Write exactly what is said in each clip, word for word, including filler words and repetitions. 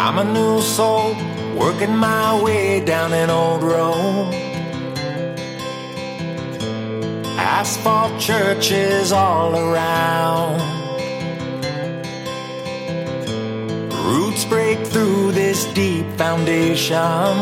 I'm a new soul, working my way down an old road. Asphalt churches all around. Roots break through this deep foundation.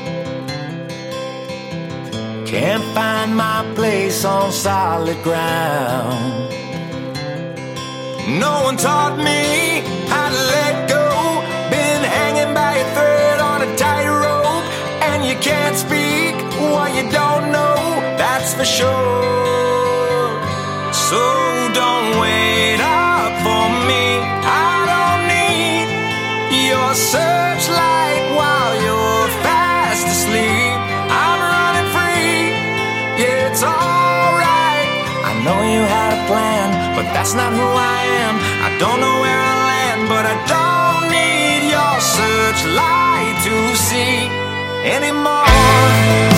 Can't find my place on solid ground. No one taught me how to let go. Been hanging by a thread on a tightrope, and you can't speak what you don't know, that's for sure. So don't wait up for me. I don't need your searchlight while you're fast asleep. I'm running free, yeah, it's alright. I know you had a plan, but that's not who I am. I don't know where I'll land, but I don't need your searchlight to see anymore.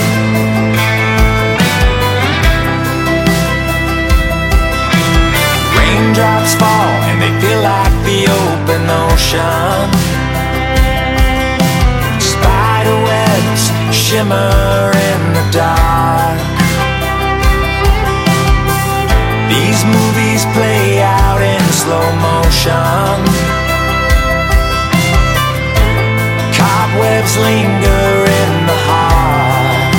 Raindrops fall and they feel like the open ocean. Spider webs shimmer in the dark. These movies play out in slow motion. Cobwebs linger in the heart.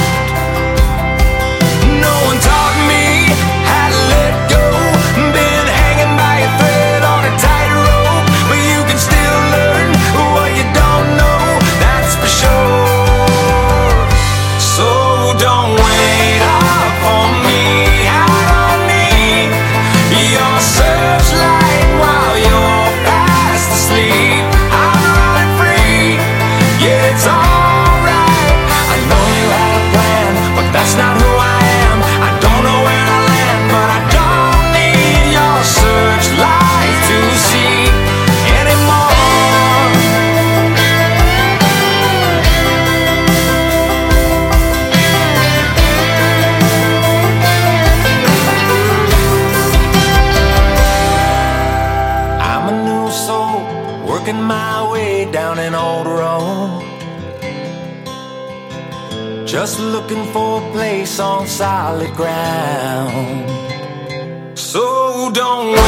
No one taught me how to let go. Been hanging by a thread on a tightrope, but you can still learn what you don't know, that's for sure. So don't wait up for me. I don't need your searchlight while you're fast asleep. I'm running free, yeah, it's alright. I know you had a plan, but that's not who I am. I don't know where I land, but I don't need your searchlight to see anymore. I'm a new soul, working my way down an old road. Just looking for a place on solid ground. So don't